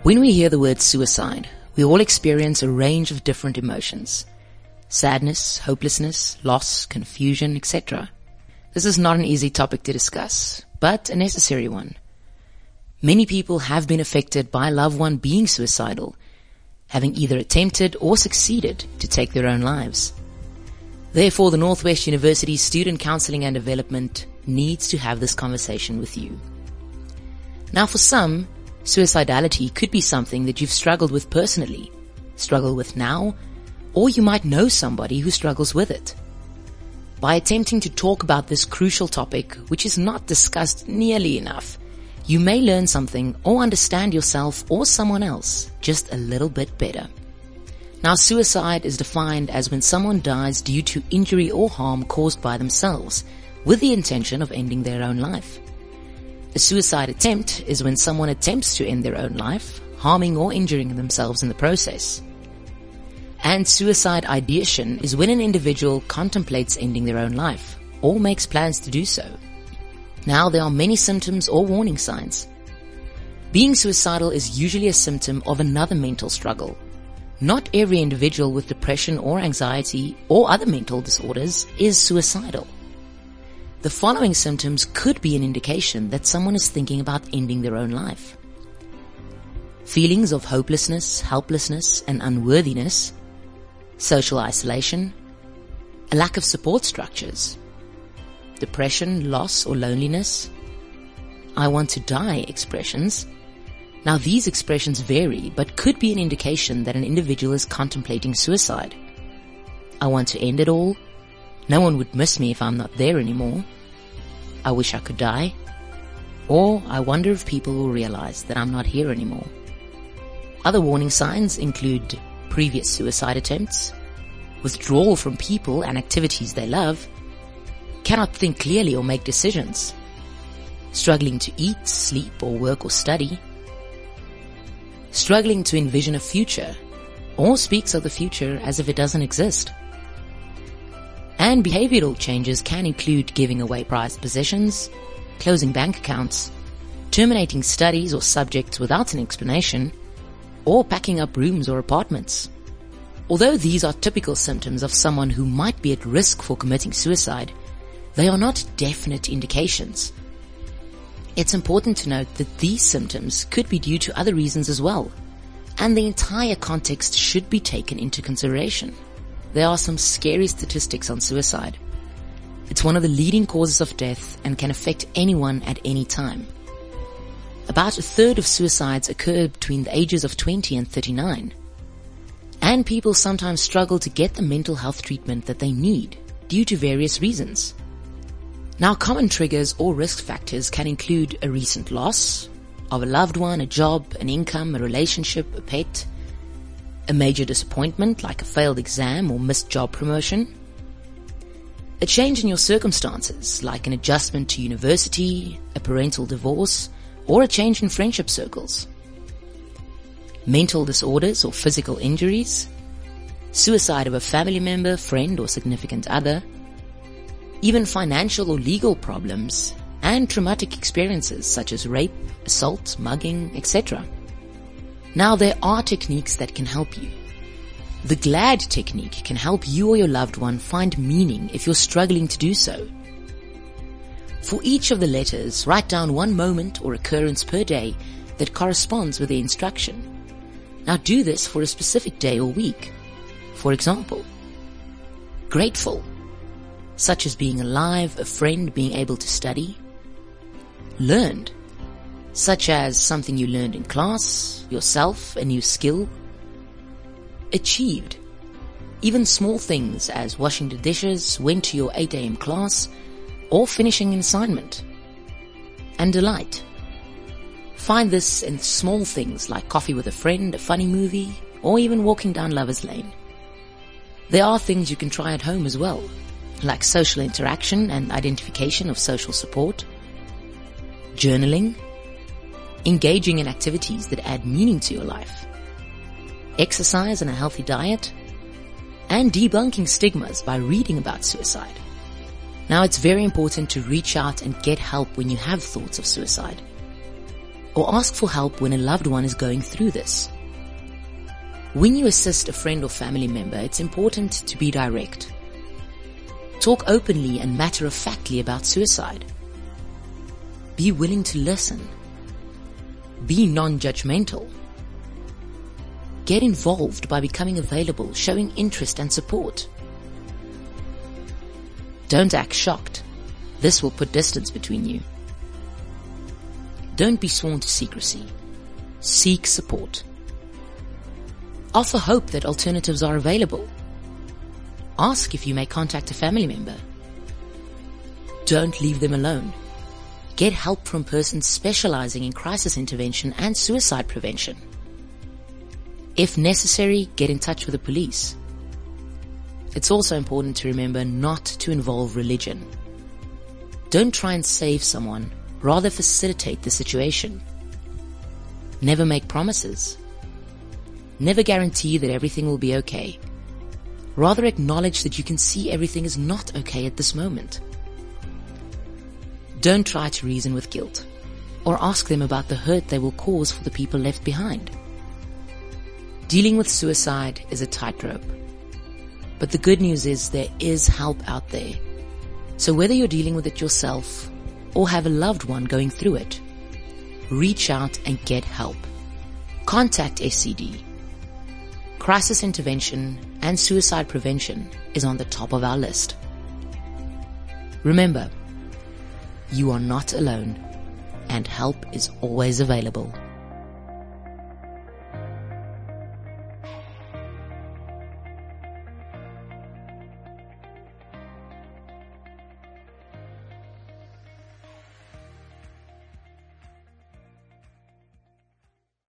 When we hear the word suicide, we all experience a range of different emotions. Sadness, hopelessness, loss, confusion, etc. This is not an easy topic to discuss, but a necessary one. Many people have been affected by a loved one being suicidal, having either attempted or succeeded to take their own lives. Therefore, the Northwest University Student Counseling and Development needs to have this conversation with you. Now, for some, suicidality could be something that you've struggled with personally, struggle with now, or you might know somebody who struggles with it. By attempting to talk about this crucial topic, which is not discussed nearly enough, you may learn something or understand yourself or someone else just a little bit better. Now, suicide is defined as when someone dies due to injury or harm caused by themselves, with the intention of ending their own life. A suicide attempt is when someone attempts to end their own life, harming or injuring themselves in the process. And suicide ideation is when an individual contemplates ending their own life, or makes plans to do so. Now, there are many symptoms or warning signs. Being suicidal is usually a symptom of another mental struggle. Not every individual with depression or anxiety or other mental disorders is suicidal. The following symptoms could be an indication that someone is thinking about ending their own life. Feelings of hopelessness, helplessness, and unworthiness, social isolation, a lack of support structures, depression, loss, or loneliness, I want to die expressions. Now, these expressions vary, but could be an indication that an individual is contemplating suicide. I want to end it all. No one would miss me if I'm not there anymore. I wish I could die. Or I wonder if people will realize that I'm not here anymore. Other warning signs include previous suicide attempts, withdrawal from people and activities they love, cannot think clearly or make decisions, struggling to eat, sleep, or work or study, struggling to envision a future, or speaks of the future as if it doesn't exist. And behavioral changes can include giving away prized possessions, closing bank accounts, terminating studies or subjects without an explanation, or packing up rooms or apartments. Although these are typical symptoms of someone who might be at risk for committing suicide, they are not definite indications. It's important to note that these symptoms could be due to other reasons as well, and the entire context should be taken into consideration. There are some scary statistics on suicide. It's one of the leading causes of death and can affect anyone at any time. About a third of suicides occur between the ages of 20 and 39. And people sometimes struggle to get the mental health treatment that they need due to various reasons. Now, common triggers or risk factors can include a recent loss of a loved one, a job, an income, a relationship, a pet, a major disappointment like a failed exam or missed job promotion, a change in your circumstances like an adjustment to university, a parental divorce, or a change in friendship circles, mental disorders or physical injuries, suicide of a family member, friend, or significant other, even financial or legal problems, and traumatic experiences such as rape, assault, mugging, etc. Now, there are techniques that can help you. The GLAD technique can help you or your loved one find meaning if you're struggling to do so. For each of the letters, write down one moment or occurrence per day that corresponds with the instruction. Now, do this for a specific day or week. For example, grateful, such as being alive, a friend, being able to study. Learned, such as something you learned in class, yourself, a new skill. Achieved, even small things as washing the dishes, went to your 8 a.m. class, or finishing an assignment. And delight. Find this in small things like coffee with a friend, a funny movie, or even walking down Lover's Lane. There are things you can try at home as well, like social interaction and identification of social support, journaling, engaging in activities that add meaning to your life, exercise and a healthy diet, and debunking stigmas by reading about suicide. Now, it's very important to reach out and get help when you have thoughts of suicide. or ask for help when a loved one is going through this. When you assist a friend or family member, it's important to be direct. Talk openly and matter-of-factly about suicide. Be willing to listen. Be non-judgmental. Get involved by becoming available, showing interest and support. Don't act shocked. This will put distance between you. Don't be sworn to secrecy. Seek support. Offer hope that alternatives are available. Ask if you may contact a family member. Don't leave them alone. Get help from persons specializing in crisis intervention and suicide prevention. If necessary, get in touch with the police. It's also important to remember not to involve religion. Don't try and save someone, rather facilitate the situation. Never make promises. Never guarantee that everything will be okay. Rather acknowledge that you can see everything is not okay at this moment. Don't try to reason with guilt, or ask them about the hurt they will cause for the people left behind. Dealing with suicide is a tightrope. But the good news is there is help out there. So whether you're dealing with it yourself or have a loved one going through it, reach out and get help. Contact SCD. Crisis intervention and suicide prevention is on the top of our list. Remember, you are not alone, and help is always available.